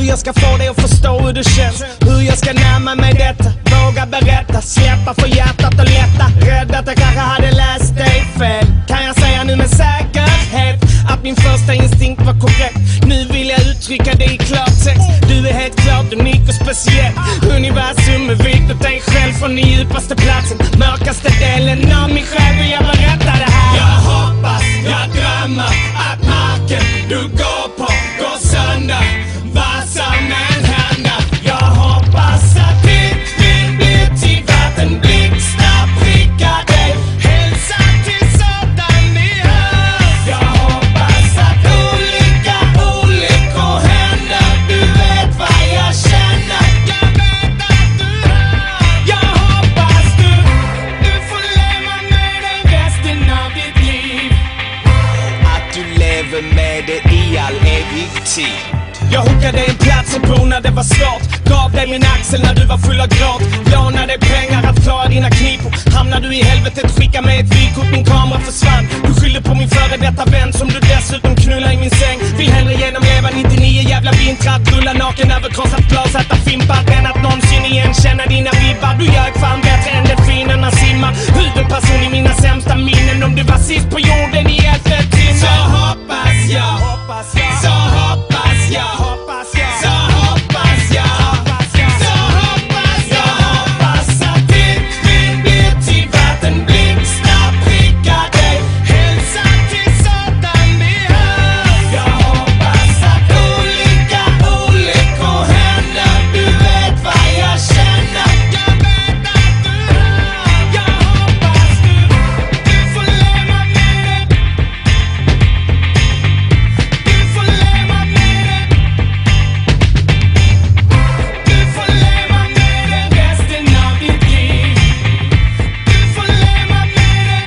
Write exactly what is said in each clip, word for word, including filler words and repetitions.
jag ska få dig att förstå hur det känns, hur jag ska närma mig detta. Våga berätta, släppa för hjärtat och lätta. Rädd att jag kanske hade läst dig fel. Kan jag säga nu med säkerhet att min första instinkt var korrekt. Nu vill jag uttrycka det i klartext. Du är helt klart unik och speciell. Universum är vikt åt dig själv. Från den djupaste platsen, mörkaste delen av mig själv vill jag berätta det här. Jag hoppas, jag drömmer att marken du går på går sönder, vad som än händer. Jag hoppas att ditt vind blir till vattenblixtar, prickar dig, hälsa till sådan vi hör. Jag hoppas att olika olyckor händer, du vet vad jag känner. Jag vet att du hör. Jag hoppas du, du får leva med dig resten av ditt liv. Att du lever med det i all evig tid. Jag hookade en plats och bo när det var svårt. Gav dig min axel när du var full av gråt. Lånade pengar att klara dina knipor. Hamnar du i helvetet, skicka mig ett vykort. Min kamera försvann. Du skyllde på min före detta vän som du dessutom knullar i min säng. Vill hellre genomleva nittionio jävla vintrar. Rulla naken över krossat glas, äta fimpar än att någonsin igen känna dina vibbar. Du gör fan bättre än delfinerna simmar. Huvudperson i mina sämsta minnen. Om du var sist på jorden i ett timme. Så hoppas jag, så hoppas jag, så hoppas jag, så hoppas jag, hoppas att ditt vind blir till vattenblixtar, prickar dig, hälsa till sådan vi hör. Jag hoppas att olika olyckor händer, du vet vad jag känner. Jag vet att du hör. Jag hoppas du, du får leva med det. Du får leva med det. Du får leva med det resten av ditt liv. Du får leva med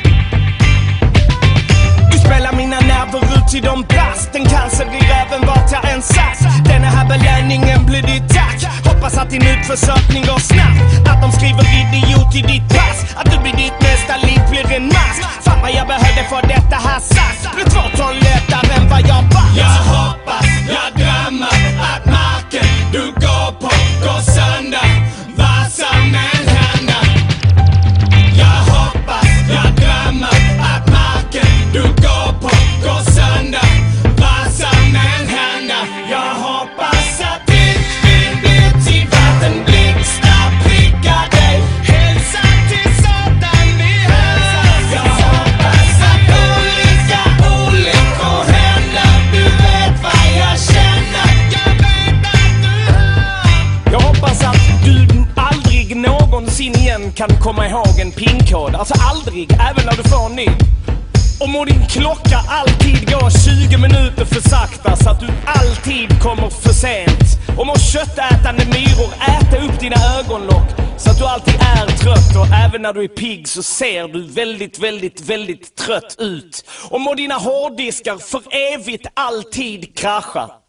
det. Du spelar mina nerver ut i de plast. En cancer i röven vart jag än satt. Den här belöningen blir ditt tack. Hoppas att din utförsökning går snabbt. Att de skriver idiot i ditt pass. Att du blir ditt nästa liv blir en mask. Fan vad jag behövde för detta här sagt. Blir två ton lättare än vad jag var. Jag hoppas, jag drömmer att marken du går på går sönder, vad som än händer. Jag hoppas, jag drömmer att marken du går på går sönder, vad som än händer. Jag hoppas att ditt vind blir till vattenblixtar, prickar dig, hälsa till sådan vi hör. Jag hoppas att olika olyckor händer, du vet vad jag känner. Jag vet att du hör. Jag hoppas att du aldrig någonsin igen kan komma ihåg en pinkod. Alltså aldrig, även när du får en ny. Och må din klocka alltid gå tjugo minuter för sakta, så att du alltid kommer för sent. Och må köttätande myror äta upp dina ögonlock, så att du alltid är trött. Och även när du är pigg så ser du väldigt, väldigt, väldigt trött ut. Och må dina hårddiskar för evigt alltid krascha.